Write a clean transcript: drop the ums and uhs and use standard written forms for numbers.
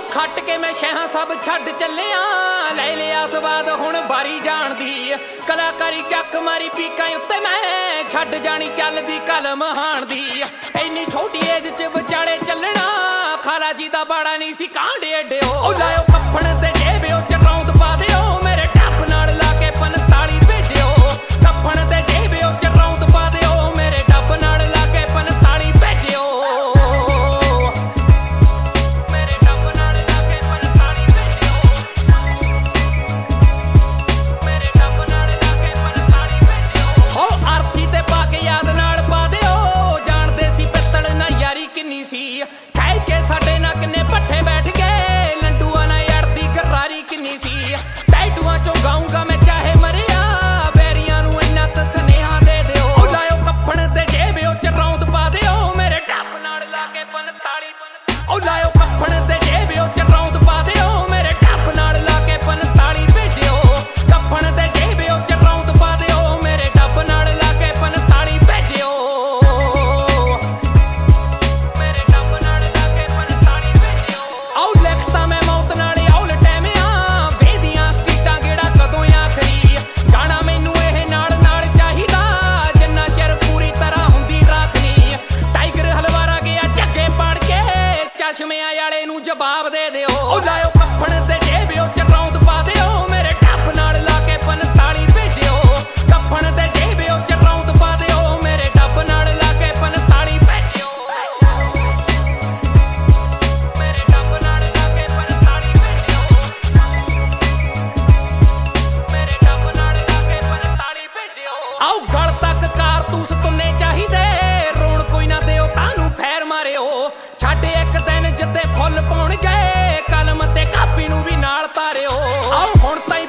खट के मैं शह सब छड्ड चलिया ले लिया स्वाद हुण बारी जान दी कलाकारी चक मारी पीकां उत्ते मैं छड्ड जानी चलदी कलम हाण दी इन्नी छोटी एज च विचाले चलना खाला जी दा बाड़ा नहीं सी कांडे एडे ओ लाओ कफन ते जेब च रौंद पा दिओ मेरे टप नाल ला के 45 भेजिओ कफन ते जेब च रौंद पा दिओ मेरे टप नाल ला के 45 भेजिओ मेरे टप नाल ला के 45 भेजिओ मेरे टप नाल ला के 45 भेजिओ हो आरती ते पा के याद नाल पा दिओ जानदे सी पित्तल ना यारी किन्नी सी कह के साडे ना किन्ने पट्ठे बैठ गए लंडूआ ना यार दी गरारी किन्नी सी टैटूआं चों गाऊंगा मैं चाहे मरिया बैरियां नूं इन्ना त सनेहा दे दिओ ओ लाओ कफन ते जेब च रौंद पा दिओ मेरे टप नाल ला के 45 ओ लाओ कफन ते जेब च रौंद पा दिओ मेरे टप नाल ला के 45 भेजिओ कफन ते जेब च रौंद पा दिओ मेरे टप नाल ला के 45 भेजिओ मेरे टप नाल ला के 45 भेजिओ आओ लिखता मैं मौत नाल औल टैमिया वेदियां स्ट्रीटां गेड़ा कदों आखरी गाना मैनू ਇਹ ਨਾਲ ਚਾਹੀਦਾ ਜਿੰਨਾ ਚਿਰ ਪੂਰੀ ਤਰ੍ਹਾਂ ਹੁੰਦੀ ਰਾਖਣੀ ਟਾਈਗਰ ਹਲਵਾਰਾ ਗਿਆ ਝੱਗੇ ਪਾੜ ਕੇ ਚਸ਼ਮਿਆਂ ਵਾਲੇ ਨੂੰ ਜਵਾਬ ਦੇ ਦਿਓ ਉਹ ਲਾਓ ਕਫਨ ਤੇ ਜੇਬ ਚ ਰੌਂਦ ਪਾ ਦਿਓ ਮੇਰੇ ਟੱਪ ਨਾਲ ਲਾ ਕੇ 45 ਭੇਜਿਓ ਕਫਨ ਤੇ ਜੇਬ ਚ ਰੌਂਦ ਪਾ ਦਿਓ ਮੇਰੇ ਟੱਪ ਨਾਲ ਲਾ ਕੇ 45 ਭੇਜਿਓ ਮੇਰੇ ਟੱਪ ਨਾਲ ਲਾ ਕੇ 45 ਭੇਜਿਓ ਮੇਰੇ ਟੱਪ ਨਾਲ ਲਾ ਕੇ 45 ਭੇਜਿਓ ਆਓ ਗਲ ਤੱਕ ਕਾਰਤੂਸ ਤੁੰਨੇ ਚਾਹੀਦੇ ਰੋਣ ਕੋਈ ਨਾ ਦਿਓ ਤਾਨੂੰ ਫੈਰ ਮਾਰਿਓ ਛੱਡ ਇੱਕ ਦਿਨ ਜਿੱਤੇ ਫੁੱਲ ਪਾਉਣ ਗਏ ਕਲਮ ਤੇ ਕਾਪੀ ਨੂੰ ਵੀ ਨਾਲ ਤਾਰਿਓ ਆਓ ਹੁਣ ਤਾਈਂ